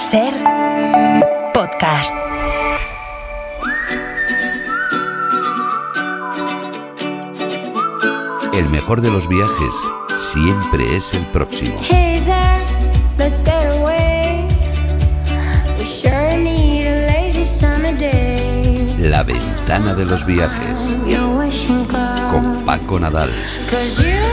Ser podcast. El mejor de los viajes siempre es el próximo. Hey there, let's get away. We sure need a lazy summer day. La ventana de los viajes You're wishing God, con Paco Nadal. 'cause you,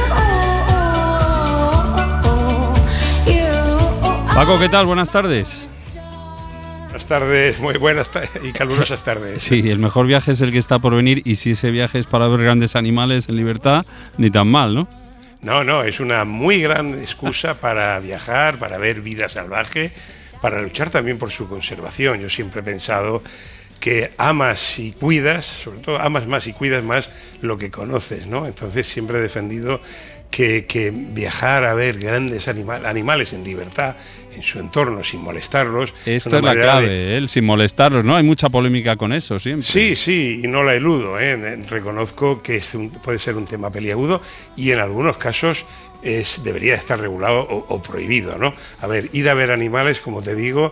Paco, ¿qué tal? Buenas tardes. Buenas tardes, muy buenas y calurosas tardes. Sí, el mejor viaje es el que está por venir, y si ese viaje es para ver grandes animales en libertad, ni tan mal, ¿no? No, es una muy gran excusa para viajar, para ver vida salvaje, para luchar también por su conservación. Yo siempre he pensado que amas y cuidas, sobre todo amas más y cuidas más lo que conoces, ¿no? Entonces siempre he defendido que viajar a ver grandes animales en libertad, en su entorno, sin molestarlos. Esto es la clave, sin molestarlos, ¿no? Hay mucha polémica con eso siempre. Sí, y no la eludo, ¿eh? Reconozco que puede ser un tema peliagudo y en algunos casos debería estar regulado o prohibido, ¿no? A ver, ir a ver animales, como te digo,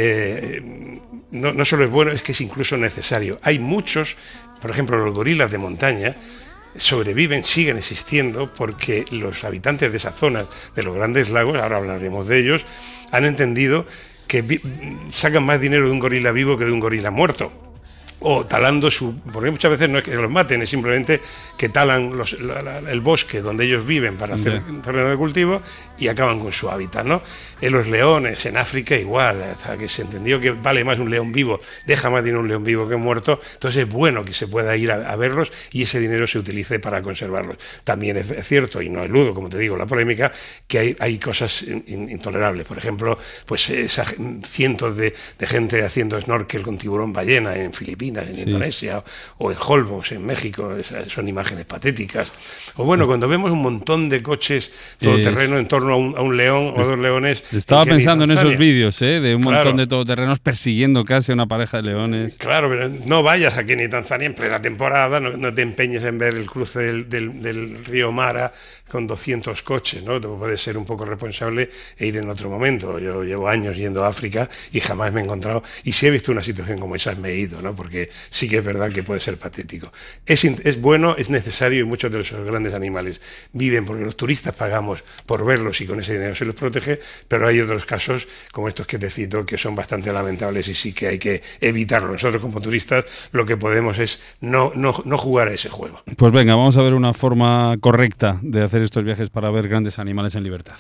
no solo es bueno, es que es incluso necesario. Hay muchos, por ejemplo, los gorilas de montaña, sobreviven, siguen existiendo porque los habitantes de esas zonas de los grandes lagos, ahora hablaremos de ellos, han entendido que sacan más dinero de un gorila vivo que de un gorila muerto. O talando porque muchas veces no es que los maten, es simplemente que talan el bosque donde ellos viven para hacer un terreno de cultivo y acaban con su hábitat, ¿no? En los leones, en África igual, hasta que se entendió que vale más un león vivo, deja más dinero un león vivo que muerto, entonces es bueno que se pueda ir a verlos y ese dinero se utilice para conservarlos. También es cierto, y no eludo, como te digo, la polémica, que hay cosas intolerables. Por ejemplo, pues cientos de gente haciendo snorkel con tiburón ballena en Filipinas, en Indonesia, o en Holbox, en México, son imágenes patéticas. O bueno, cuando vemos un montón de coches todoterreno en torno a un león o dos leones. Estaba pensando en esos vídeos, de un montón de todoterrenos persiguiendo casi a una pareja de leones. Claro, pero no vayas a Kenia y Tanzania en plena temporada, no te empeñes en ver el cruce del río Mara con 200 coches, ¿no? Te puedes ser un poco responsable e ir en otro momento. Yo llevo años yendo a África y jamás me he encontrado, y si he visto una situación como esa me he ido, ¿no? Porque sí que es verdad que puede ser patético. Es bueno, es necesario, y muchos de esos grandes animales viven porque los turistas pagamos por verlos y con ese dinero se los protege, pero hay otros casos, como estos que te cito, que son bastante lamentables y sí que hay que evitarlo. Nosotros como turistas lo que podemos es no jugar a ese juego. Pues venga, vamos a ver una forma correcta de hacer estos viajes para ver grandes animales en libertad.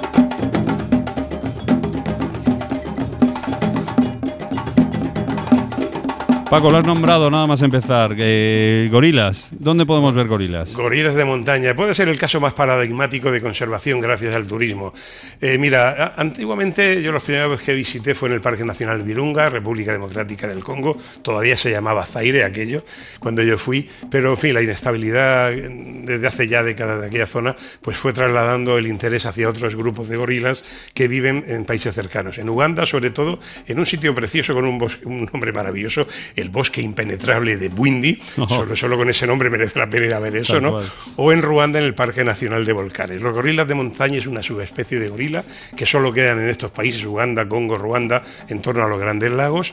Paco, lo has nombrado nada más empezar. Gorilas. ¿Dónde podemos ver gorilas? Gorilas de montaña. Puede ser el caso más paradigmático de conservación gracias al turismo. Mira, antiguamente yo la primera vez que visité fue en el Parque Nacional Virunga, República Democrática del Congo. Todavía se llamaba Zaire aquello, cuando yo fui. Pero, en fin, la inestabilidad desde hace ya décadas de aquella zona pues fue trasladando el interés hacia otros grupos de gorilas que viven en países cercanos. En Uganda, sobre todo, en un sitio precioso con un nombre maravilloso, el bosque impenetrable de Bwindi, solo con ese nombre merece la pena ir a ver eso, ¿no? O en Ruanda, en el Parque Nacional de Volcanes. Los gorilas de montaña es una subespecie de gorila que solo quedan en estos países, Uganda, Congo, Ruanda, en torno a los grandes lagos,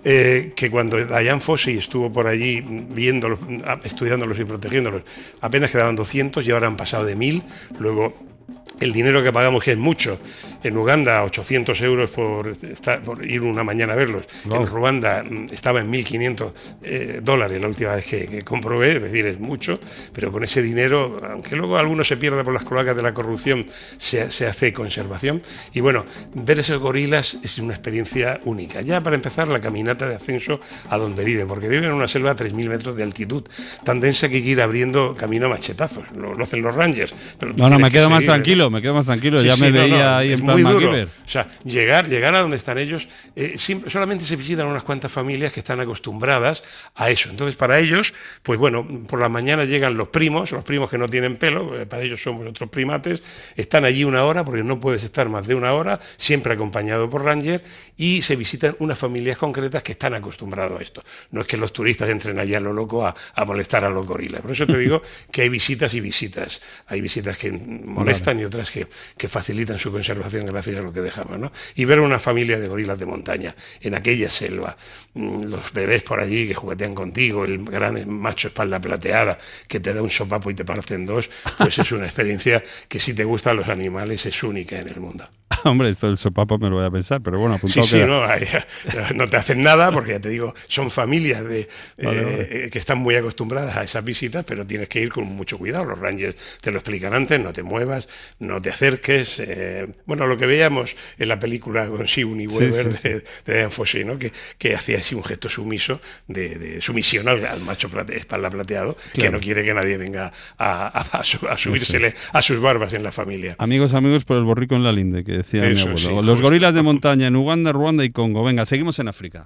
que cuando Dian Fossey estuvo por allí viéndolos, estudiándolos y protegiéndolos, apenas quedaban 200 y ahora han pasado de 1000, luego el dinero que pagamos, que es mucho, en Uganda 800 euros por ir una mañana a verlos, en Ruanda estaba en $1.500 la última vez que comprobé, es decir, es mucho, pero con ese dinero, aunque luego alguno se pierda por las cloacas de la corrupción, se hace conservación. Y bueno, ver esos gorilas es una experiencia única. Ya para empezar, la caminata de ascenso a donde viven, porque viven en una selva a 3.000 metros de altitud, tan densa que hay que ir abriendo camino a machetazos, lo hacen los rangers. Pero me quedo más tranquilo, Sí, ya me veía ahí en plan muy duro. MacGyver. O sea, llegar a donde están ellos, solamente se visitan unas cuantas familias que están acostumbradas a eso. Entonces, para ellos, pues bueno, por la mañana llegan los primos que no tienen pelo, para ellos somos otros primates, están allí una hora, porque no puedes estar más de una hora, siempre acompañado por ranger, y se visitan unas familias concretas que están acostumbrados a esto. No es que los turistas entren allá a lo loco a molestar a los gorilas. Por eso te digo que hay visitas y visitas. Hay visitas que molestan y otras que facilitan su conservación. conservación gracias a lo que dejamos, ¿no? Y ver una familia de gorilas de montaña en aquella selva, los bebés por allí que juguetean contigo, el gran macho espalda plateada que te da un sopapo y te parte en dos, pues es una experiencia que si te gustan los animales es única en el mundo. Hombre, esto del sopapo me lo voy a pensar, pero bueno, apuntado sí, no te hacen nada porque ya te digo, son familias que están muy acostumbradas a esas visitas, pero tienes que ir con mucho cuidado. Los rangers te lo explican antes, no te muevas, no te acerques. Bueno, lo que veíamos en la película con Sigourney Weaver de Dian Fossey, ¿no? que hacía así un gesto sumiso de sumisión al macho espalda plateado, claro, que no quiere que nadie venga a subírsele a sus barbas en la familia. Amigos por el borrico en la linde, que decía mi abuelo. Sí, los gorilas de montaña en Uganda, Ruanda y Congo. Venga, seguimos en África.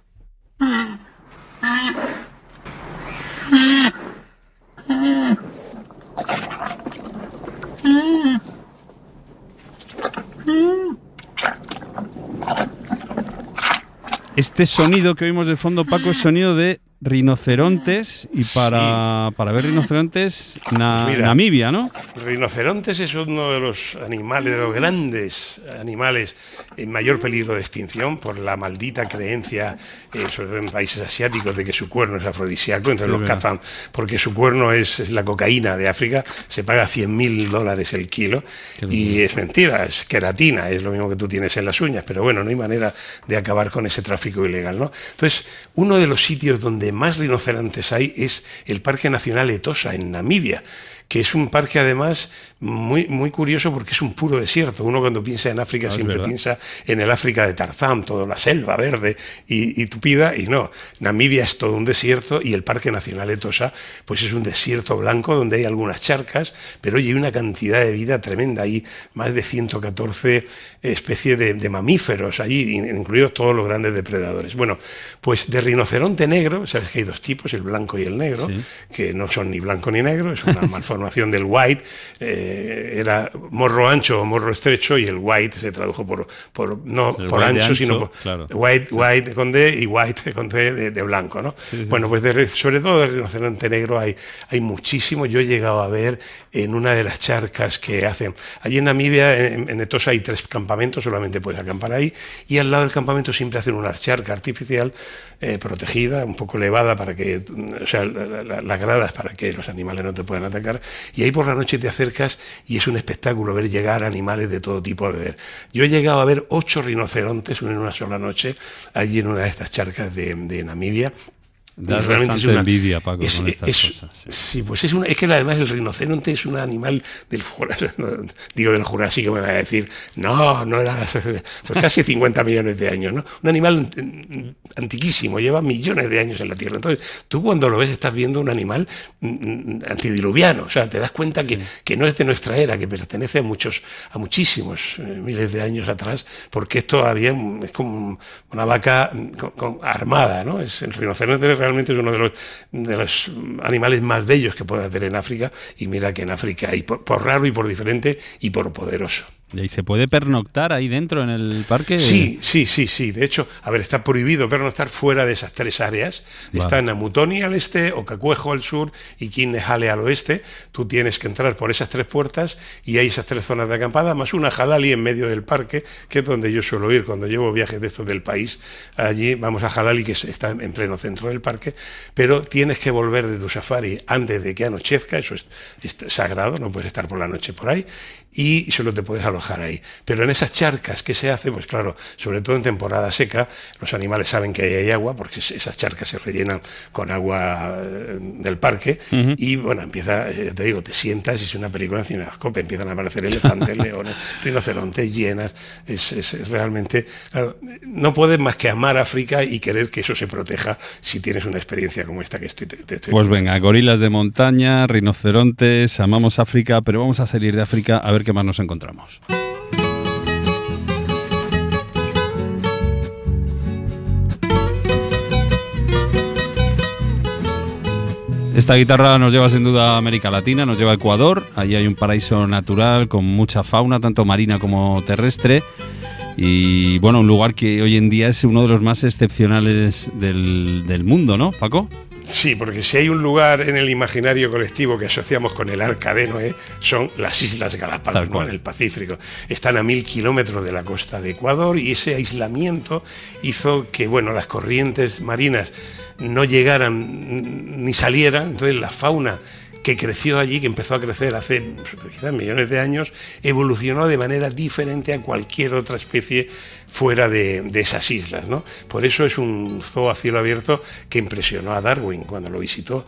Este sonido que oímos de fondo, Paco, es sonido de rinocerontes, y para ver rinocerontes, Namibia, ¿no? Rinocerontes es uno de los animales, de los grandes animales en mayor peligro de extinción por la maldita creencia, sobre todo en países asiáticos, de que su cuerno es afrodisíaco, entonces los cazan porque su cuerno es la cocaína de África, se paga $100.000 el kilo, y es mentira, es queratina, es lo mismo que tú tienes en las uñas, pero bueno, no hay manera de acabar con ese tráfico ilegal, ¿no? Entonces, uno de los sitios donde más rinocerontes hay es el Parque Nacional Etosha, en Namibia, que es un parque además muy, muy curioso porque es un puro desierto. Uno cuando piensa en África siempre piensa en el África de Tarzán, toda la selva verde y tupida, y no, Namibia es todo un desierto, y el Parque Nacional Etosha pues es un desierto blanco donde hay algunas charcas, pero hay una cantidad de vida tremenda, hay más de 114 especies de mamíferos allí, incluidos todos los grandes depredadores. Bueno, pues de rinoceronte negro, sabes que hay dos tipos, el blanco y el negro, que no son ni blanco ni negro, es una malformación del white, era morro ancho o morro estrecho, y el white se tradujo no por ancho, sino por claro, white con D y white con D de blanco, ¿no? Bueno, pues sobre todo de rinoceronte negro hay muchísimo. Yo he llegado a ver en una de las charcas que hacen allí en Namibia, en Etosha hay 3 campamentos, solamente puedes acampar ahí, y al lado del campamento siempre hacen una charca artificial protegida, un poco elevada, para que, o sea, las gradas para que los animales no te puedan atacar, y ahí por la noche te acercas y es un espectáculo ver llegar animales de todo tipo a beber. Yo he llegado a ver 8 rinocerontes en una sola noche allí en una de estas charcas de Namibia. Da bastante envidia, Paco, con estas cosas. Sí, pues es que además el rinoceronte es un animal del Jurásico, me va a decir, no era, pues casi 50 millones de años, ¿no? Un animal antiquísimo, lleva millones de años en la Tierra. Entonces, tú cuando lo ves estás viendo un animal antidiluviano, o sea, te das cuenta que no es de nuestra era, que pertenece a muchísimos miles de años atrás, porque es todavía es como una vaca armada, ¿no? El rinoceronte realmente es uno de los animales más bellos que puede haber en África, y mira que en África hay por raro y por diferente y por poderoso. ¿Y se puede pernoctar ahí dentro en el parque? Sí. De hecho, está prohibido pernoctar fuera de esas 3 áreas. Vale. Está Namutoni al este, Okacuejo al sur y Kinehale al oeste. Tú tienes que entrar por esas 3 puertas y hay esas 3 zonas de acampada, más una Halali en medio del parque, que es donde yo suelo ir cuando llevo viajes de estos del país. Allí vamos a Halali, que está en pleno centro del parque, pero tienes que volver de tu safari antes de que anochezca, eso es sagrado, no puedes estar por la noche por ahí, y solo te puedes alojar ahí. Pero en esas charcas, ¿qué se hace? Pues claro, sobre todo en temporada seca, los animales saben que ahí hay agua, porque esas charcas se rellenan con agua del parque, y bueno, empieza, te digo, te sientas y es una película en cinemascope, empiezan a aparecer elefantes, leones, rinocerontes, hienas, es realmente, claro, no puedes más que amar África y querer que eso se proteja si tienes una experiencia como esta que te estoy Pues venga, gorilas de montaña, rinocerontes, amamos África, pero vamos a salir de África a ver qué más nos encontramos. Esta guitarra nos lleva sin duda a América Latina, nos lleva a Ecuador. Allí hay un paraíso natural con mucha fauna, tanto marina como terrestre. Y bueno, un lugar que hoy en día es uno de los más excepcionales del mundo, ¿no, Paco? Sí, porque si hay un lugar en el imaginario colectivo que asociamos con el Arca de Noé, son las Islas Galápagos, ¿no? En el Pacífico. Están a 1000 kilómetros de la costa de Ecuador y ese aislamiento hizo que, bueno, las corrientes marinas no llegaran ni salieran, entonces la fauna que creció allí, que empezó a crecer hace quizás millones de años, evolucionó de manera diferente a cualquier otra especie fuera de esas islas, ¿no? Por eso es un zoo a cielo abierto que impresionó a Darwin cuando lo visitó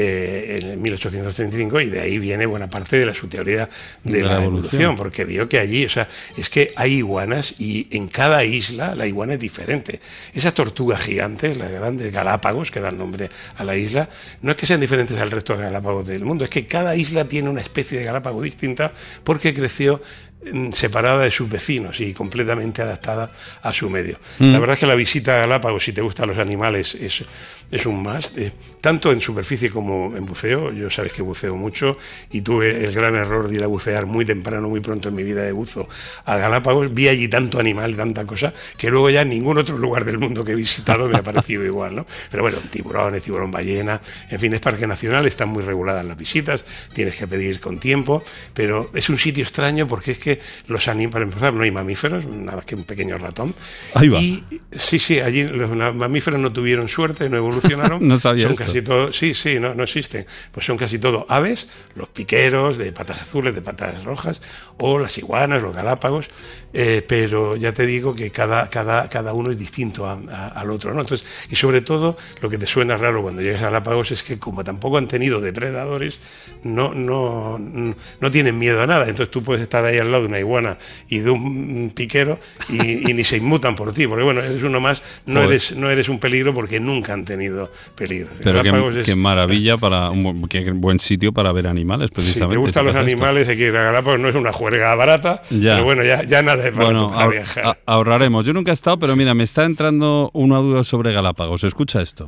en 1835, y de ahí viene buena parte de su teoría de la evolución, porque vio que allí, o sea, es que hay iguanas y en cada isla la iguana es diferente. Esas tortugas gigantes, las grandes Galápagos, que dan nombre a la isla, no es que sean diferentes al resto de Galápagos del mundo, es que cada isla tiene una especie de Galápago distinta porque creció separada de sus vecinos y completamente adaptada a su medio. La verdad es que la visita a Galápagos, si te gustan los animales, es un must, tanto en superficie como en buceo. Yo sabes que buceo mucho y tuve el gran error de ir a bucear muy temprano, muy pronto en mi vida de buzo a Galápagos. Vi allí tanto animal, tanta cosa, que luego ya en ningún otro lugar del mundo que he visitado me ha parecido igual, ¿no? Pero bueno, tiburones, tiburón ballena, en fin, es parque nacional, están muy reguladas las visitas, tienes que pedir con tiempo, pero es un sitio extraño porque es que los animales, para empezar, no hay mamíferos, nada más que un pequeño ratón. Ahí va. Y sí, allí los mamíferos no tuvieron suerte, no evolucionaron. No sabía son esto. casi todos, no existen. Pues son casi todo aves, los piqueros de patas azules, de patas rojas, o las iguanas, los galápagos, pero ya te digo que cada uno es distinto al otro, ¿no? Entonces, y sobre todo, lo que te suena raro cuando llegas a Galápagos es que como tampoco han tenido depredadores, no tienen miedo a nada. Entonces tú puedes estar ahí al lado de una iguana y de un piquero y ni se inmutan por ti, porque bueno, eres uno más, no eres un peligro porque nunca han tenido peligro. Pero qué maravilla, qué buen sitio para ver animales, precisamente. Si te gustan los animales, hay que ir a Galápagos, no es una juerga barata, pero bueno, ya nada es barato para viajar. Ahorraremos. Yo nunca he estado, pero mira, me está entrando una duda sobre Galápagos. Escucha esto.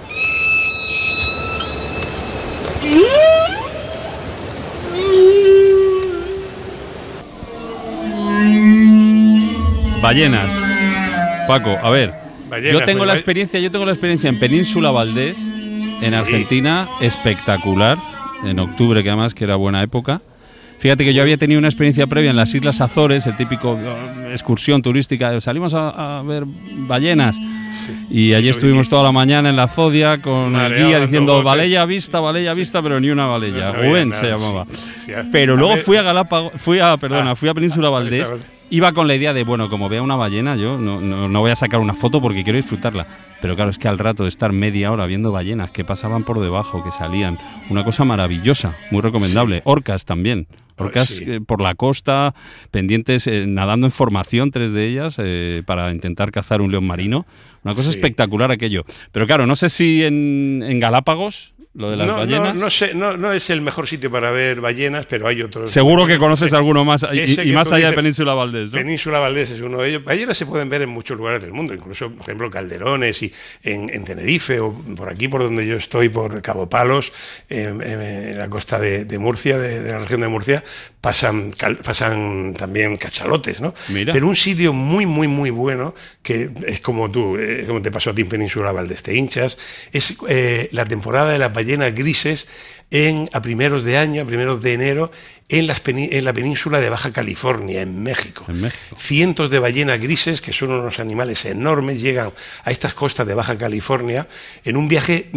Ballenas. Paco, a ver, ballenas, yo tengo la experiencia en Península Valdés, en Argentina, espectacular, en octubre, que además que era buena época. Fíjate que yo había tenido una experiencia previa en las Islas Azores, el típico excursión turística, salimos a ver ballenas. Sí. Y allí estuvimos toda la mañana en la Zodia con el guía diciendo baleya vista, pero ni una baleya. Rubén se llamaba. Sí. Pero luego fui a Galápagos, fui a Península Valdés. Iba con la idea de, bueno, como vea una ballena, yo no voy a sacar una foto porque quiero disfrutarla. Pero claro, es que al rato de estar media hora viendo ballenas que pasaban por debajo, que salían, una cosa maravillosa, muy recomendable. Sí. Orcas también. Orcas por la costa, pendientes, nadando en formación, 3 de ellas, para intentar cazar un león marino. Una cosa espectacular aquello. Pero claro, no sé si en Galápagos, lo de las ballenas. No sé, no es el mejor sitio para ver ballenas, pero hay otros. Seguro que conoces alguno más, y más allá de Península Valdés, ¿no? Península Valdés es uno de ellos. Ballenas se pueden ver en muchos lugares del mundo, incluso, por ejemplo, Calderones y en Tenerife, o por aquí, por donde yo estoy, por Cabo Palos, en la costa de Murcia, de la región de Murcia, pasan también cachalotes, ¿no? Mira. Pero un sitio muy, muy, muy bueno, que es como tú, como te pasó a ti en Península Valdés, te hinchas, es la temporada de las ballenas grises a primeros de año, a primeros de enero, en la península de Baja California, en México. Cientos de ballenas grises, que son unos animales enormes, llegan a estas costas de Baja California en un viaje,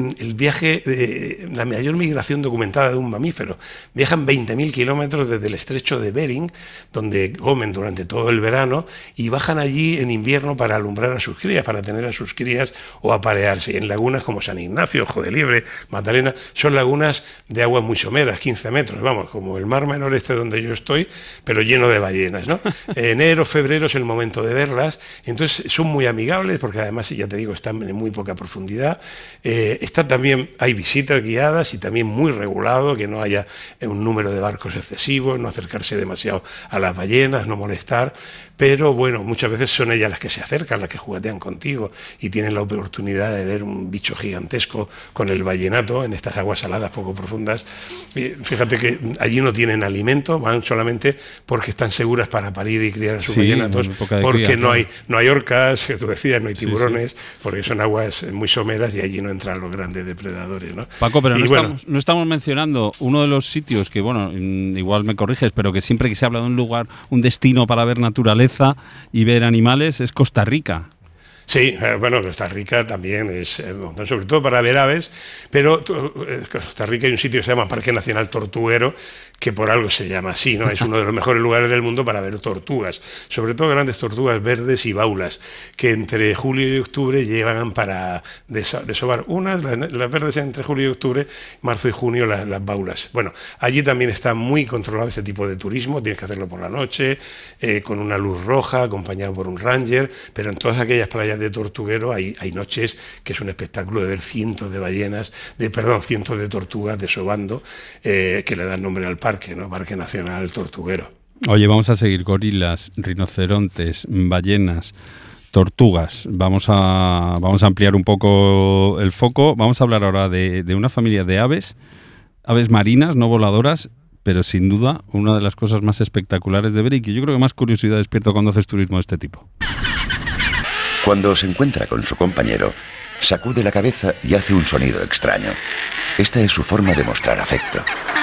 la mayor migración documentada de un mamífero. Viajan 20.000 kilómetros desde el estrecho de Bering, donde comen durante todo el verano, y bajan allí en invierno para alumbrar a sus crías, para tener a sus crías o aparearse. En lagunas como San Ignacio, Ojo de Liebre, Magdalena, son lagunas de aguas muy someras, 15 metros, vamos, como el mar Menor donde yo estoy, pero lleno de ballenas, ¿no? Enero, febrero es el momento de verlas, entonces son muy amigables, porque además, ya te digo, están en muy poca profundidad. También hay visitas guiadas y también muy regulado, que no haya un número de barcos excesivo, no acercarse demasiado a las ballenas, no molestar. pero bueno, muchas veces son ellas las que se acercan, las que juguetean contigo y tienen la oportunidad de ver un bicho gigantesco con el vallenato en estas aguas saladas poco profundas. Fíjate que allí no tienen alimento, van solamente porque están seguras para parir y criar a sus vallenatos, porque cría, no hay orcas, que tú decías, no hay tiburones, porque son aguas muy someras y allí no entran los grandes depredadores, ¿no? Paco, pero no estamos mencionando uno de los sitios que, bueno, igual me corriges, pero que siempre que se habla de un lugar, un destino para ver naturaleza y ver animales, es Costa Rica. Sí, bueno, Costa Rica también es, sobre todo para ver aves, pero Costa Rica hay un sitio que se llama Parque Nacional Tortuguero, que por algo se llama así, ¿no? Es uno de los mejores lugares del mundo para ver tortugas, sobre todo grandes tortugas verdes y baulas, que entre julio y octubre llegan para desovar unas, las verdes entre julio y octubre, marzo y junio las baulas. Bueno, allí también está muy controlado este tipo de turismo, tienes que hacerlo por la noche, con una luz roja, acompañado por un ranger, pero en todas aquellas playas de Tortuguero hay noches que es un espectáculo de ver cientos de tortugas desovando, que le dan nombre al parque, ¿no? Parque Nacional Tortuguero. Oye, vamos a seguir gorilas, rinocerontes, ballenas, tortugas. Vamos a ampliar un poco el foco. Vamos a hablar ahora de una familia de aves marinas, no voladoras, pero sin duda una de las cosas más espectaculares de ver y que yo creo que más curiosidad despierta cuando haces turismo de este tipo. Cuando se encuentra con su compañero, sacude la cabeza y hace un sonido extraño. Esta es su forma de mostrar afecto.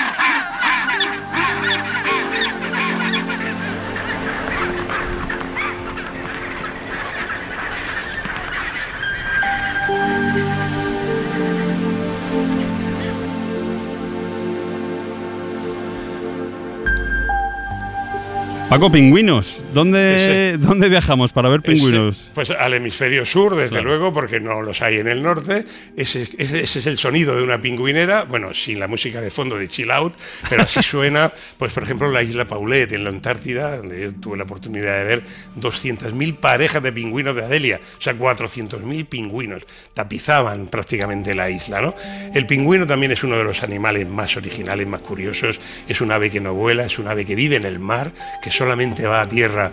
Paco, pingüinos. ¿Dónde viajamos para ver pingüinos? Pues al hemisferio sur, desde luego, porque no los hay en el norte. Ese es el sonido de una pingüinera, bueno, sin la música de fondo de chill out, pero así suena, pues por ejemplo, la isla Paulet, en la Antártida, donde yo tuve la oportunidad de ver 200.000 parejas de pingüinos de Adelia, o sea, 400.000 pingüinos, tapizaban prácticamente la isla, ¿no? El pingüino también es uno de los animales más originales, más curiosos, es un ave que no vuela, es un ave que vive en el mar, que solamente va a tierra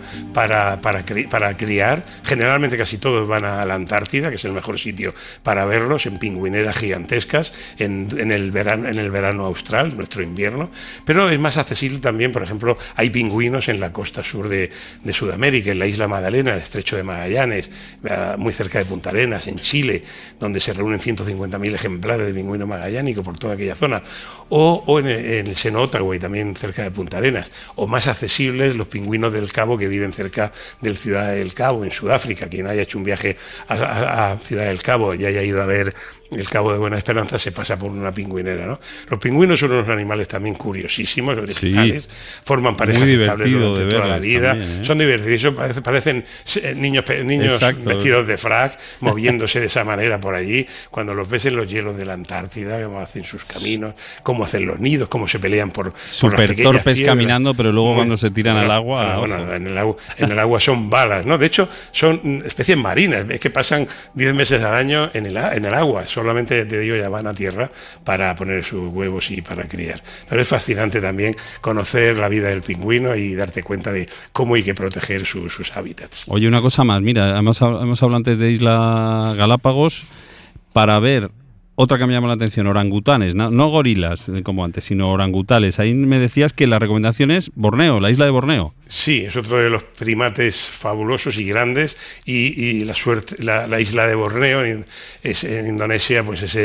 para criar. Generalmente casi todos van a la Antártida, que es el mejor sitio para verlos, en pingüineras gigantescas, en el verano austral, nuestro invierno. Pero es más accesible también, por ejemplo, hay pingüinos en la costa sur de Sudamérica, en la isla Magdalena, en el estrecho de Magallanes, muy cerca de Punta Arenas, en Chile, donde se reúnen 150.000 ejemplares de pingüino magallánico por toda aquella zona, o en el seno Ottawa, también cerca de Punta Arenas, o más accesibles los pingüinos del Cabo, que viven cerca del Ciudad del Cabo, en Sudáfrica. Quien haya hecho un viaje a Ciudad del Cabo y haya ido a ver el Cabo de Buena Esperanza, se pasa por una pingüinera, ¿no? Los pingüinos son unos animales también curiosísimos, originales, forman parejas estables durante toda la vida, también, son divertidos, parecen niños vestidos de frac, moviéndose de esa manera por allí. Cuando los ves en los hielos de la Antártida, cómo hacen sus caminos, cómo hacen los nidos, cómo se pelean por las pequeñas torpes piedras. Caminando, pero luego cuando se tiran al agua... En el agua son balas, ¿no? De hecho, son especies marinas, es que pasan 10 meses al año en el agua, solamente, te digo, ya van a tierra para poner sus huevos y para criar. Pero es fascinante también conocer la vida del pingüino y darte cuenta de cómo hay que proteger sus hábitats. Oye, una cosa más, mira, hemos hablado antes de Isla Galápagos, para ver otra que me llama la atención, orangutanes, no gorilas como antes, sino orangutanes. Ahí me decías que la recomendación es Borneo, la isla de Borneo. Sí, es otro de los primates fabulosos y grandes, y la isla de Borneo en Indonesia, pues es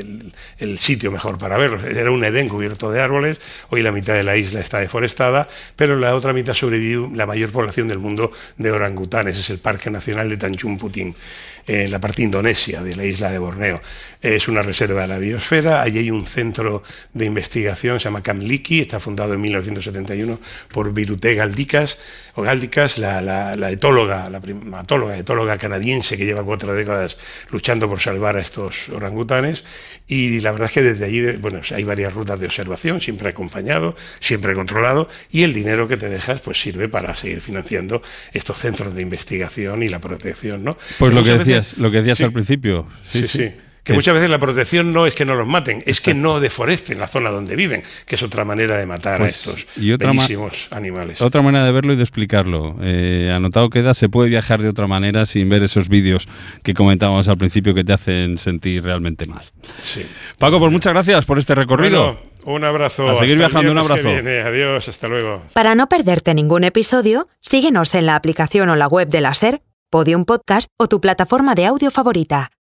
el sitio mejor para verlos. Era un Edén cubierto de árboles, hoy la mitad de la isla está deforestada, pero en la otra mitad sobrevive la mayor población del mundo de orangutanes, es el Parque Nacional de Tanjung Puting, en la parte indonesia de la isla de Borneo. Es una reserva de la biosfera, allí hay un centro de investigación, se llama Camp Liki, está fundado en 1971 por Birute Galdicas, la etóloga canadiense que lleva 4 décadas luchando por salvar a estos orangutanes, y la verdad es que desde allí, hay varias rutas de observación, siempre acompañado, siempre controlado, y el dinero que te dejas pues sirve para seguir financiando estos centros de investigación y la protección, ¿no? Pues lo que decías sí, al principio. Sí. Que muchas veces la protección no es que no los maten, es que no deforesten la zona donde viven, que es otra manera de matar a estos bellísimos animales. Otra manera de verlo y de explicarlo. Anotado queda, se puede viajar de otra manera sin ver esos vídeos que comentábamos al principio que te hacen sentir realmente mal. Sí. Paco, pues muchas gracias por este recorrido. Bueno, un abrazo. A seguir viajando, un abrazo. Adiós, hasta luego. Para no perderte ningún episodio, síguenos en la aplicación o la web de la SER, Podium Podcast o tu plataforma de audio favorita.